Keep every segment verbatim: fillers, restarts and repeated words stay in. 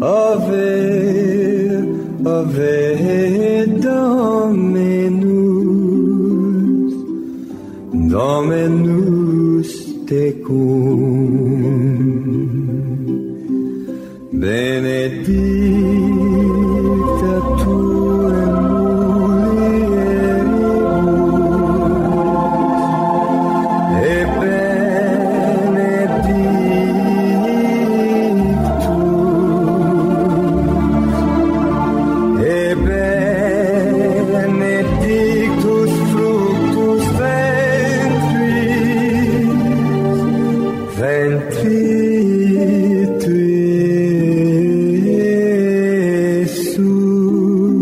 Ave, Ave Dominus, Dominus tecum, benedicta tu in mulieribus, e benedictus, e benedictus fructus ventris, ventris tui, Jesus.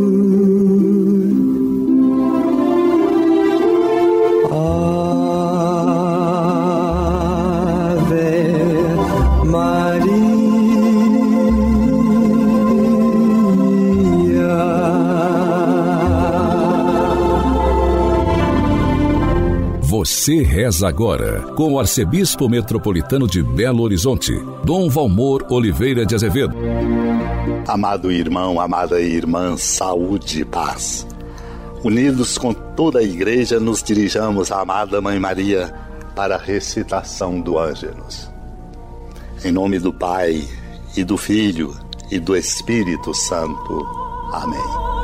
Ave Maria. Você reza agora com o arcebispo metropolitano de Belo Horizonte, Dom Valmor Oliveira de Azevedo. Amado irmão, amada irmã, saúde e paz. Unidos com toda a igreja, nos dirijamos à amada Mãe Maria para a recitação do Ângelus. Em nome do Pai, e do Filho, e do Espírito Santo. Amém.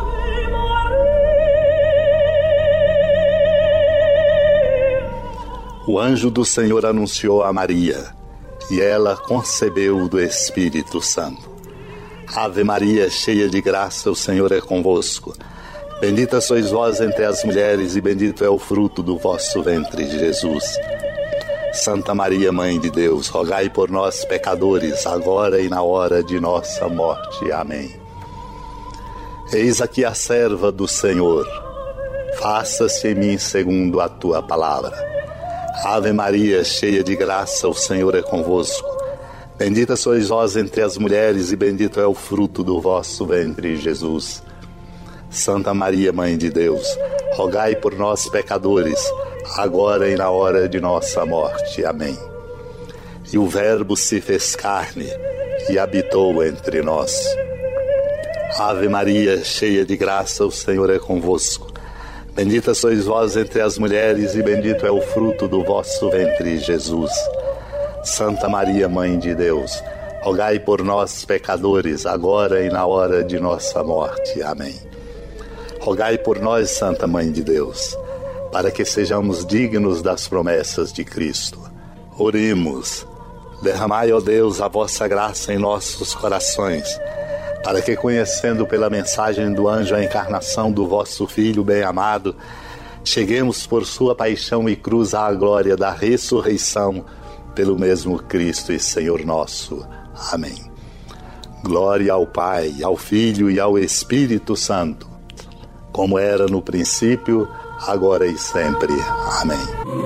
O anjo do Senhor anunciou a Maria, e ela concebeu do Espírito Santo. Ave Maria, cheia de graça, o Senhor é convosco. Bendita sois vós entre as mulheres, e bendito é o fruto do vosso ventre, Jesus. Santa Maria, Mãe de Deus, rogai por nós, pecadores, agora e na hora de nossa morte. Amém. Eis aqui a serva do Senhor. Faça-se em mim segundo a tua palavra. Ave Maria, cheia de graça, o Senhor é convosco. Bendita sois vós entre as mulheres, e bendito é o fruto do vosso ventre, Jesus. Santa Maria, Mãe de Deus, rogai por nós, pecadores, agora e na hora de nossa morte. Amém. E o Verbo se fez carne e habitou entre nós. Ave Maria, cheia de graça, o Senhor é convosco. Bendita sois vós entre as mulheres, e bendito é o fruto do vosso ventre, Jesus. Santa Maria, Mãe de Deus, rogai por nós, pecadores, agora e na hora de nossa morte. Amém. Rogai por nós, Santa Mãe de Deus, para que sejamos dignos das promessas de Cristo. Oremos. Derramai, ó Deus, a vossa graça em nossos corações, para que, conhecendo pela mensagem do anjo a encarnação do vosso Filho bem-amado, cheguemos por sua paixão e cruz à glória da ressurreição, pelo mesmo Cristo e Senhor nosso. Amém. Glória ao Pai, ao Filho e ao Espírito Santo, como era no princípio, agora e sempre. Amém.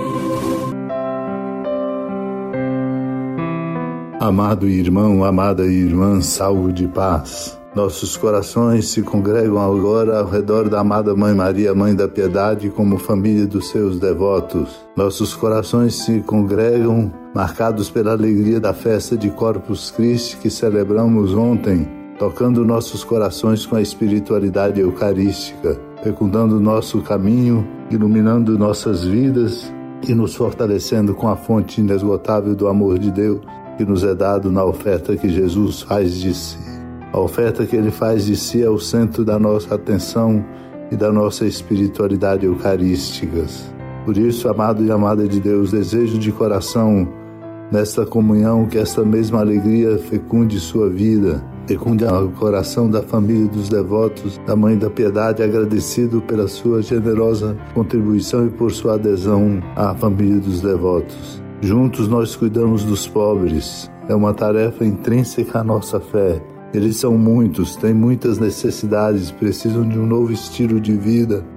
Amado irmão, amada irmã, saúde e paz. Nossos corações se congregam agora ao redor da amada Mãe Maria, Mãe da Piedade, como família dos seus devotos. Nossos corações se congregam marcados pela alegria da festa de Corpus Christi que celebramos ontem, tocando nossos corações com a espiritualidade eucarística, fecundando nosso caminho, iluminando nossas vidas e nos fortalecendo com a fonte inesgotável do amor de Deus, que nos é dado na oferta que Jesus faz de si. A oferta que Ele faz de si é o centro da nossa atenção e da nossa espiritualidade eucarísticas. Por isso, amado e amada de Deus, desejo de coração, nesta comunhão, que esta mesma alegria fecunde sua vida, fecunde o coração da família dos devotos da Mãe da Piedade, agradecido pela sua generosa contribuição e por sua adesão à família dos devotos. Juntos nós cuidamos dos pobres. É uma tarefa intrínseca à nossa fé. Eles são muitos, têm muitas necessidades, precisam de um novo estilo de vida,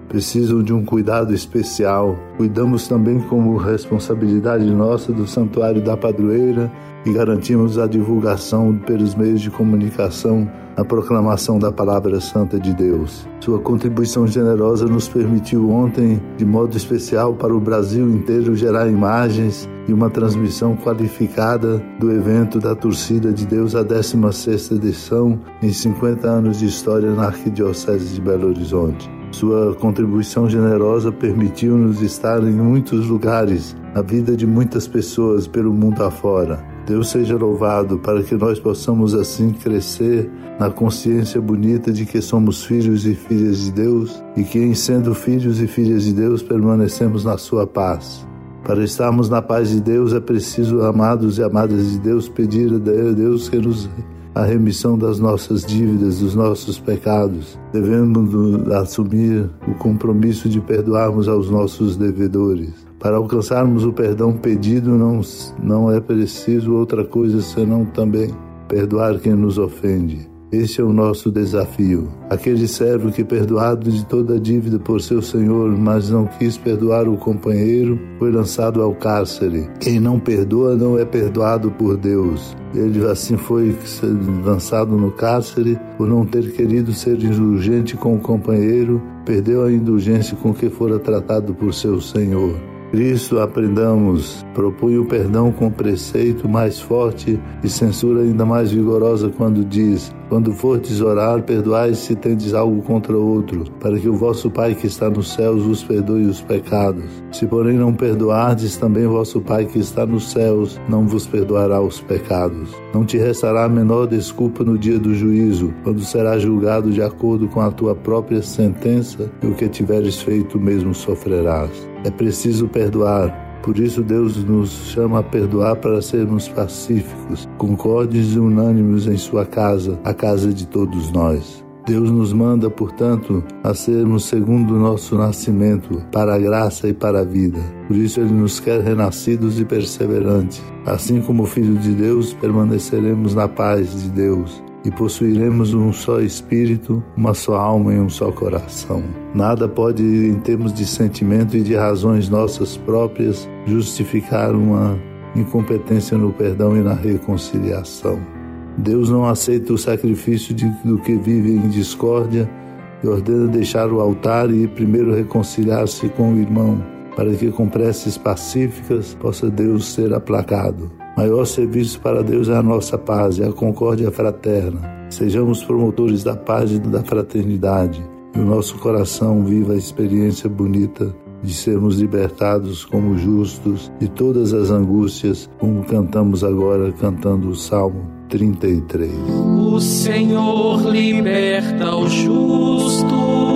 precisam de um cuidado especial. Cuidamos também como responsabilidade nossa do Santuário da Padroeira e garantimos a divulgação pelos meios de comunicação, a proclamação da Palavra Santa de Deus. Sua contribuição generosa nos permitiu ontem, de modo especial para o Brasil inteiro, gerar imagens e uma transmissão qualificada do evento da Torcida de Deus, a décima sexta edição, em cinquenta anos de história na Arquidiocese de Belo Horizonte. Sua contribuição generosa permitiu-nos estar em muitos lugares, na vida de muitas pessoas pelo mundo afora. Deus seja louvado para que nós possamos assim crescer na consciência bonita de que somos filhos e filhas de Deus e que, em sendo filhos e filhas de Deus, permanecemos na sua paz. Para estarmos na paz de Deus é preciso, amados e amadas de Deus, pedir a Deus que nos a remissão das nossas dívidas, dos nossos pecados. Devemos assumir o compromisso de perdoarmos aos nossos devedores. Para alcançarmos o perdão pedido, não, não é preciso outra coisa senão também perdoar quem nos ofende. Este é o nosso desafio. Aquele servo que, perdoado de toda a dívida por seu senhor, mas não quis perdoar o companheiro, foi lançado ao cárcere. Quem não perdoa não é perdoado por Deus. Ele assim foi lançado no cárcere por não ter querido ser indulgente com o companheiro, perdeu a indulgência com que fora tratado por seu senhor. Cristo, aprendamos, propõe o perdão com preceito mais forte e censura ainda mais vigorosa quando diz: quando fordes orar, perdoai se tendes algo contra outro, para que o vosso Pai que está nos céus vos perdoe os pecados. Se porém não perdoardes, também vosso Pai que está nos céus não vos perdoará os pecados. Não te restará a menor desculpa no dia do juízo, quando serás julgado de acordo com a tua própria sentença, e o que tiveres feito mesmo sofrerás. É preciso perdoar. Por isso Deus nos chama a perdoar para sermos pacíficos, concordes e unânimes em sua casa, a casa de todos nós. Deus nos manda, portanto, a sermos segundo o nosso nascimento, para a graça e para a vida. Por isso Ele nos quer renascidos e perseverantes. Assim como Filho de Deus, permaneceremos na paz de Deus e possuiremos um só espírito, uma só alma e um só coração. Nada pode, em termos de sentimento e de razões nossas próprias, justificar uma incompetência no perdão e na reconciliação. Deus não aceita o sacrifício de, do que vive em discórdia e ordena deixar o altar e primeiro reconciliar-se com o irmão, para que com preces pacíficas possa Deus ser aplacado. Maior serviço para Deus é a nossa paz e a concórdia fraterna. Sejamos promotores da paz e da fraternidade, e o nosso coração viva a experiência bonita de sermos libertados como justos de todas as angústias, como cantamos agora, cantando o Salmo trinta e três. O Senhor liberta os justos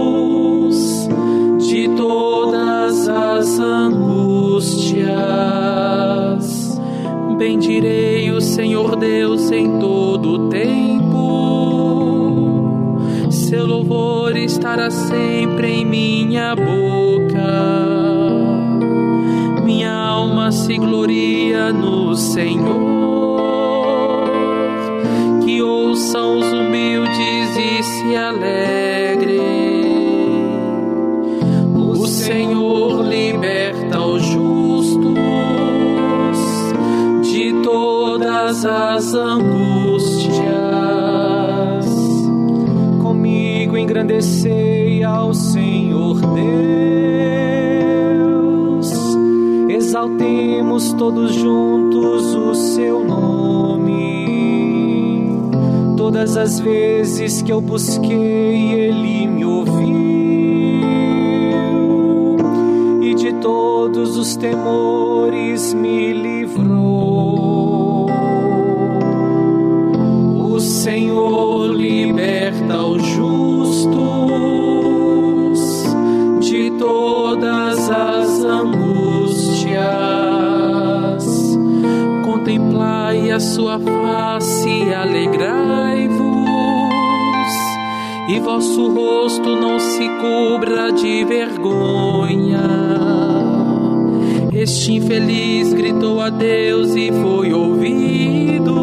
de todas as angústias. Bendirei o Senhor Deus em todo o tempo, seu louvor estará sempre em minha boca. Minha alma se gloria no Senhor, que ouçam os humildes e se alegrem. O Senhor liberta os justos de todas as angústias. Comigo engrandecei ao Senhor Deus, exaltemos todos juntos o seu nome. Todas as vezes que eu busquei, Ele me ouviu, e de todos os temores me livrou. O Senhor liberta os justos de todas as angústias. Contemplai a sua face e alegrai-vos, e vosso rosto não se cubra de vergonha. Este infeliz gritou a Deus e foi ouvido,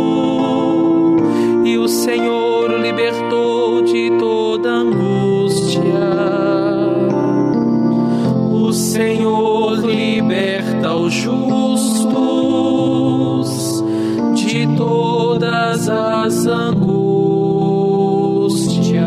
e o Senhor o libertou de toda angústia. das angústias.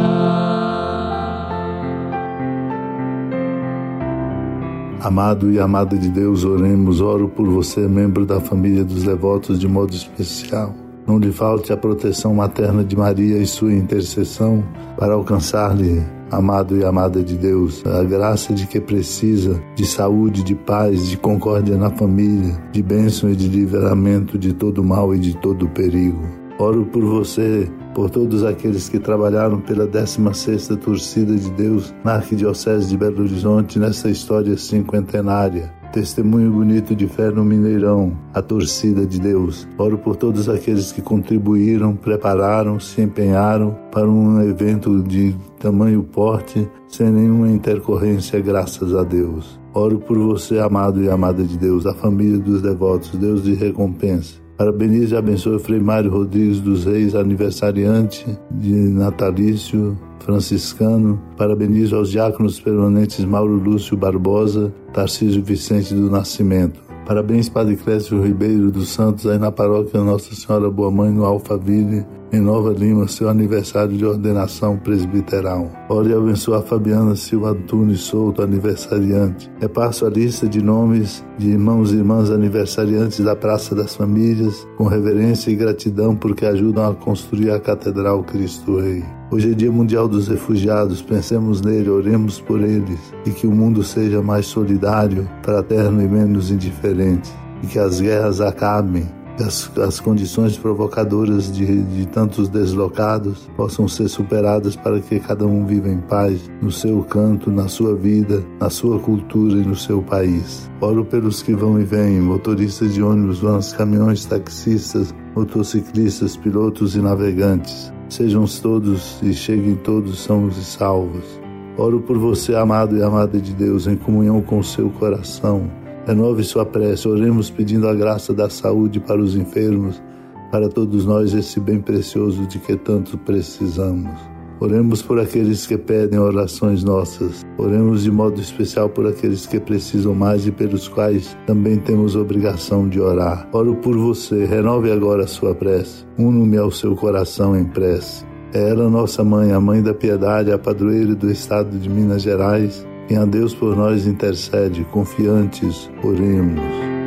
Amado e amada de Deus, oremos. Oro por você, membro da família dos devotos, de modo especial. Não lhe falte a proteção materna de Maria e sua intercessão para alcançar-lhe, amado e amada de Deus, a graça de que precisa, de saúde, de paz, de concórdia na família, de bênção e de livramento de todo mal e de todo perigo. Oro por você, por todos aqueles que trabalharam pela décima sexta Torcida de Deus na Arquidiocese de Belo Horizonte nessa história cinquentenária. Testemunho bonito de fé no Mineirão, a Torcida de Deus. Oro por todos aqueles que contribuíram, prepararam, se empenharam para um evento de tamanho porte, sem nenhuma intercorrência, graças a Deus. Oro por você, amado e amada de Deus, a família dos devotos, Deus de recompensa. Parabenize e abençoe Frei Mário Rodrigues dos Reis, aniversariante de natalício franciscano. Parabenizo aos diáconos permanentes Mauro Lúcio Barbosa, Tarcísio Vicente do Nascimento. Parabéns, Padre Clécio Ribeiro dos Santos, aí na paróquia Nossa Senhora Boa Mãe, no Alphaville, em Nova Lima, seu aniversário de ordenação presbiteral. Ore e abençoe a Fabiana Silva Antunes Souto, aniversariante. Repasso a lista de nomes de irmãos e irmãs aniversariantes da Praça das Famílias, com reverência e gratidão porque ajudam a construir a Catedral Cristo Rei. Hoje é Dia Mundial dos Refugiados, pensemos nele, oremos por eles, e que o mundo seja mais solidário, fraterno e menos indiferente, e que as guerras acabem, que as, as condições provocadoras de, de tantos deslocados possam ser superadas para que cada um viva em paz, no seu canto, na sua vida, na sua cultura e no seu país. Oro pelos que vão e vêm, motoristas de ônibus, vans, caminhões, taxistas, motociclistas, pilotos e navegantes. Sejam todos e cheguem todos sãos e salvos. Oro por você, amado e amada de Deus, em comunhão com o seu coração. Renove sua prece, oremos pedindo a graça da saúde para os enfermos, para todos nós esse bem precioso de que tanto precisamos. Oremos por aqueles que pedem orações nossas. Oremos de modo especial por aqueles que precisam mais e pelos quais também temos obrigação de orar. Oro por você, renove agora a sua prece. Uno-me ao seu coração em prece. É ela nossa mãe, a mãe da piedade, a padroeira do estado de Minas Gerais, quem a Deus por nós intercede. Confiantes, oremos.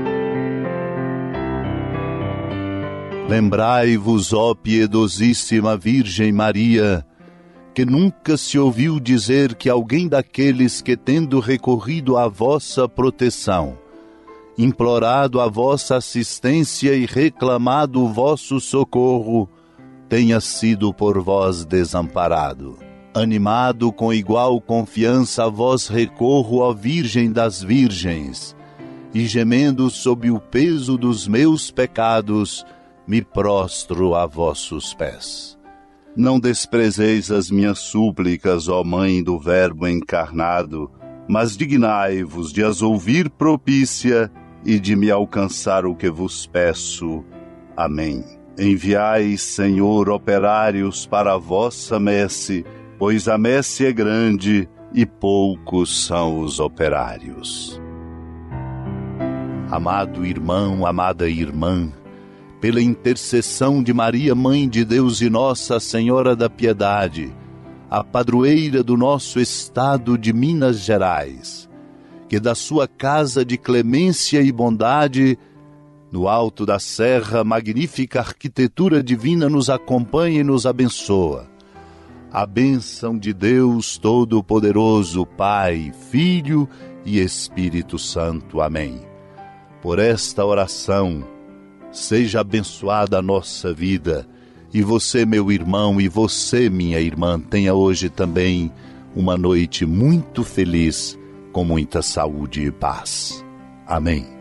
Lembrai-vos, ó piedosíssima Virgem Maria, que nunca se ouviu dizer que alguém daqueles que, tendo recorrido à vossa proteção, implorado a vossa assistência e reclamado o vosso socorro, tenha sido por vós desamparado. Animado com igual confiança, a vós recorro, ó Virgem das Virgens, e gemendo sob o peso dos meus pecados, me prostro a vossos pés. Não desprezeis as minhas súplicas, ó Mãe do Verbo encarnado, mas dignai-vos de as ouvir propícia e de me alcançar o que vos peço. Amém. Enviai, Senhor, operários para a vossa messe, pois a messe é grande e poucos são os operários. Amado irmão, amada irmã, pela intercessão de Maria, Mãe de Deus e Nossa Senhora da Piedade, a padroeira do nosso estado de Minas Gerais, que da sua casa de clemência e bondade, no alto da serra, magnífica arquitetura divina nos acompanha e nos abençoa. A bênção de Deus Todo-Poderoso, Pai, Filho e Espírito Santo. Amém. Por esta oração, seja abençoada a nossa vida, e você, meu irmão, e você, minha irmã, tenha hoje também uma noite muito feliz, com muita saúde e paz. Amém.